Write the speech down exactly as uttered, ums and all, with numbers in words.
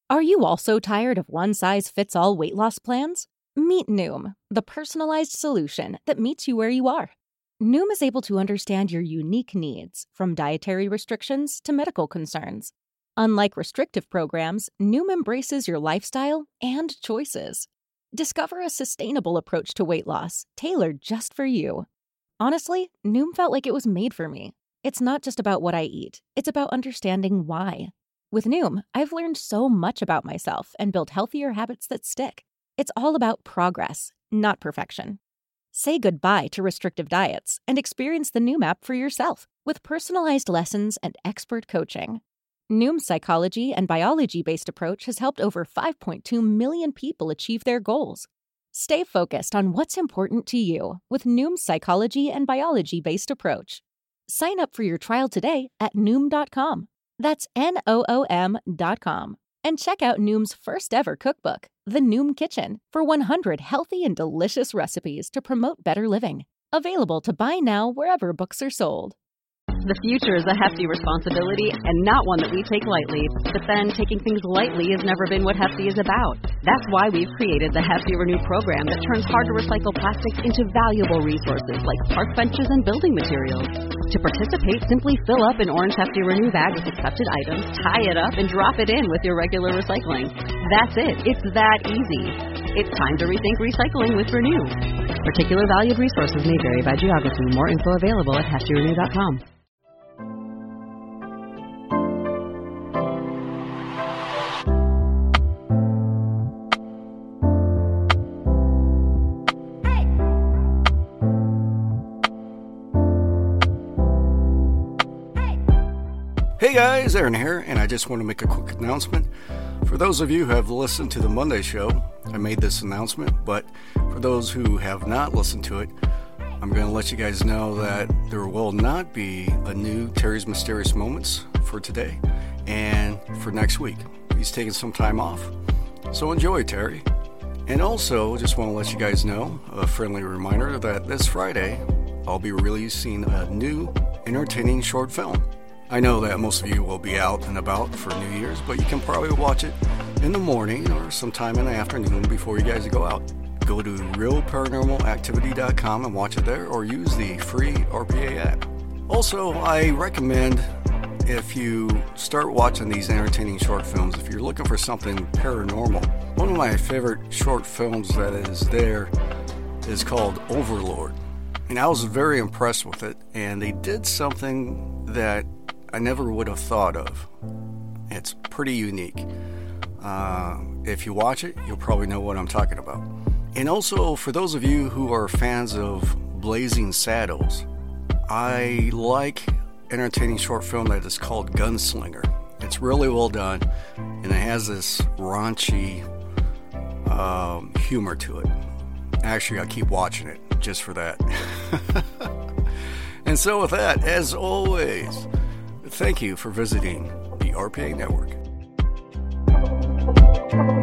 Are you also tired of one-size-fits-all weight loss plans? Meet Noom, the personalized solution that meets you where you are. Noom is able to understand your unique needs, from dietary restrictions to medical concerns. Unlike restrictive programs, Noom embraces your lifestyle and choices. Discover a sustainable approach to weight loss, tailored just for you. Honestly, Noom felt like it was made for me. It's not just about what I eat, it's about understanding why. With Noom, I've learned so much about myself and built healthier habits that stick. It's all about progress, not perfection. Say goodbye to restrictive diets and experience the Noom app for yourself with personalized lessons and expert coaching. Noom's psychology and biology-based approach has helped over five point two million people achieve their goals. Stay focused on what's important to you with Noom's psychology and biology-based approach. Sign up for your trial today at Noom dot com. That's N O O M dot com. And check out Noom's first ever cookbook, The Noom Kitchen, for one hundred healthy and delicious recipes to promote better living. Available to buy now wherever books are sold. The future is a hefty responsibility and not one that we take lightly. But then, taking things lightly has never been what Hefty is about. That's why we've created the Hefty Renew program that turns hard-to-recycle plastics into valuable resources like park benches and building materials. To participate, simply fill up an orange Hefty Renew bag with accepted items, tie it up, and drop it in with your regular recycling. That's it. It's that easy. It's time to rethink recycling with Renew. Particular valued resources may vary by geography. More info available at hefty renew dot com. Hey guys, Aaron here, and I just want to make a quick announcement. For those of you who have listened to the Monday show, I made this announcement, but for those who have not listened to it, I'm going to let you guys know that there will not be a new Terry's Mysterious Moments for today and for next week. He's taking some time off, so enjoy, Terry. And also, just want to let you guys know, a friendly reminder that this Friday, I'll be releasing a new entertaining short film. I know that most of you will be out and about for New Year's, but you can probably watch it in the morning or sometime in the afternoon before you guys go out. Go to real paranormal activity dot com and watch it there, or use the free R P A app. Also, I recommend, if you start watching these entertaining short films, if you're looking for something paranormal, one of my favorite short films that is there is called Overlord. And I was very impressed with it, and they did something that I never would have thought of. It's pretty unique. Uh, if you watch it, you'll probably know what I'm talking about. And also, for those of you who are fans of Blazing Saddles, I like entertaining short film that is called Gunslinger. It's really well done, and it has this raunchy um, humor to it. Actually, I keep watching it just for that. And so with that, as always, thank you for visiting the R P A Network.